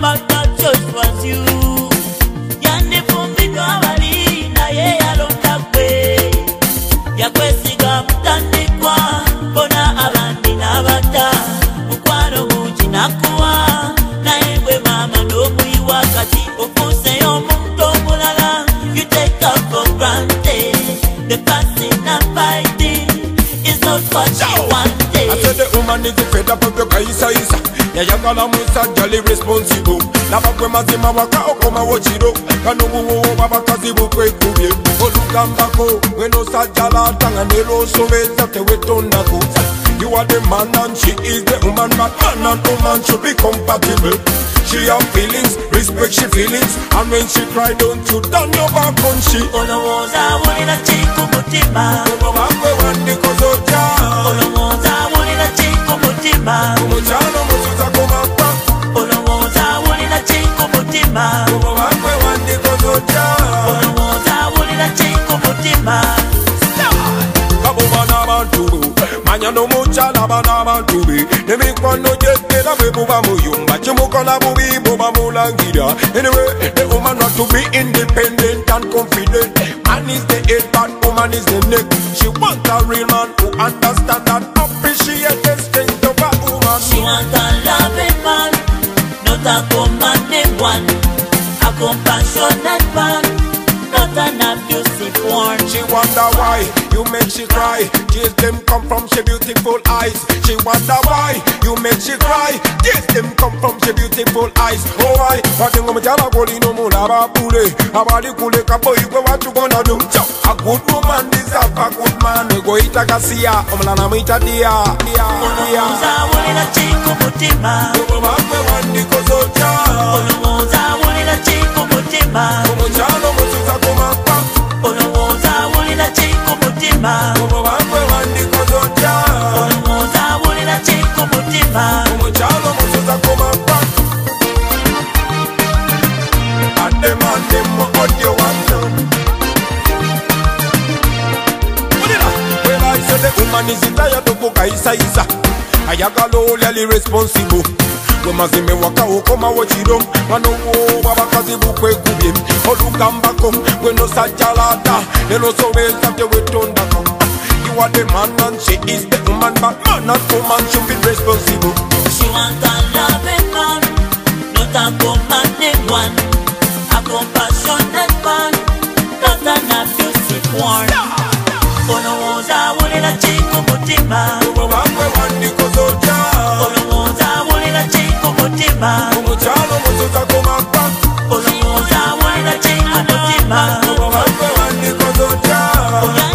but not just was you. Yandi fumbidwa wali na ye alonda kwe. Ya kwesiga mutandikwa bona abandi nabata. Mukwano muji nakuwa na ebwe mama no muiwa kati ofuse yomuntu omulala. You take up for granted. The passing and fighting is not what you wanted. I said the woman is fed up of the kaisa isa. Ya yakala musa jolly responsible. Lava kwe mazima waka okoma wochiro. Kanu wuwo baba kazi bukwe kubye. Olugambako weno sajala tanga nero soveza tewe tonako. You are the man and she is the woman, but man and woman should be compatible. She have feelings, respect she feelings, and when she cry don't you turn your back on she. Olowoza wulira chiku mutima. Umubangwe wandi kozoja. Olowoza wulira chiku mutima. Umuchano musuza kumapa. Olowoza wulira chiku mutima. Umubangwe wandi kozoja. Olowoza wulira chiku mutima. Kabubana bantu manya no muchala bana bantu be nemikwano jetera bwe buba muyumba chimukola bubi buba mulangira. Anyway, the woman not to be independent and confident. Man is the head, but woman is the neck. She wants a real man who understand and appreciate the strength of a woman. She wants a loving man, not a commanding one. A compassionate man, not an abusive one. She wonder why you make she cry. Tears them come from she beautiful eyes. She wonder why you make she cry. Tears them come from she beautiful eyes. Oh why? Watengo mchala goli no mulaba pule. Abali kule kapo ikwe what you gonna do? A good woman deserve a good man. We go ita kasia, omlana muita dia. Olowoza wulira chiku mutima. Umubangwe wandi kozoja. Olowoza wulira chiku mutima. Umuchano musuza kumapa. Olowoza wulira chiku mutima. Umubangwe wandi kozoja. Olowoza wulira chiku mutima. Umuchano musuza kumapa. Ademande mo audio wando. Well, I said the woman is tired of book isa isa. Ayagalo lali responsible. Wemazime waka okoma wochiro. Mano wo baba kazi bukwe kubye. Olugambako weno sajalata. Neno soweza tewe tondako. You are the man and she is the woman, but man and woman should be responsible. She wants a loving man, not a commanding one. A compassionate man, not an abusive one. Olowoza wulira chiku mutima. Umubangwe wandi kozoja. Olowoza wulira chiku mutima. Umuchano musuza kumapa. Olowoza wulira chiku mutima. Umubangwe wandi kozoja.